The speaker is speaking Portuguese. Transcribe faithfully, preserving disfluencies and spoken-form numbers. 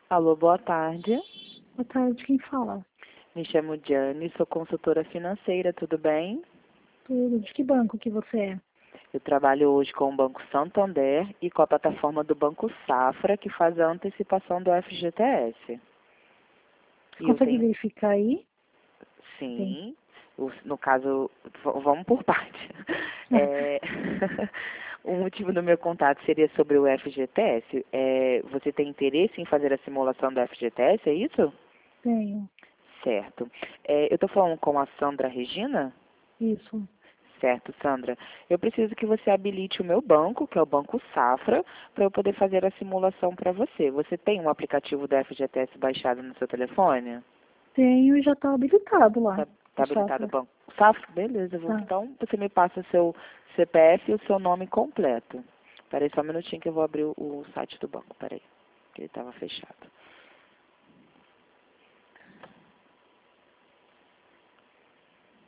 Alô, boa tarde. Boa tarde, quem fala? Me chamo Diane, sou consultora financeira, tudo bem? Tudo. De que banco que você é? Eu trabalho hoje com o Banco Santander e com a plataforma do Banco Safra, que faz a antecipação do F G T S. Você E eu consegue tenho, verificar aí? Sim. sim, o- no caso, v- vamos por parte. É, o motivo do meu contato seria sobre o F G T S. É, você tem interesse em fazer a simulação do F G T S, é isso? Tenho. Certo. É, eu estou falando com a Sandra Regina? Isso. Certo, Sandra. Eu preciso que você habilite o meu banco, que é o Banco Safra, para eu poder fazer a simulação para você. Você tem um aplicativo da F G T S baixado no seu telefone? Tenho e já está habilitado lá. Está O habilitado o Safra. Banco Safra? Beleza. vou- Tá. Então, você me passa seu C P F e o seu nome completo. Espera aí só um minutinho que eu vou abrir o, o site do banco. Espera aí, que ele estava fechado.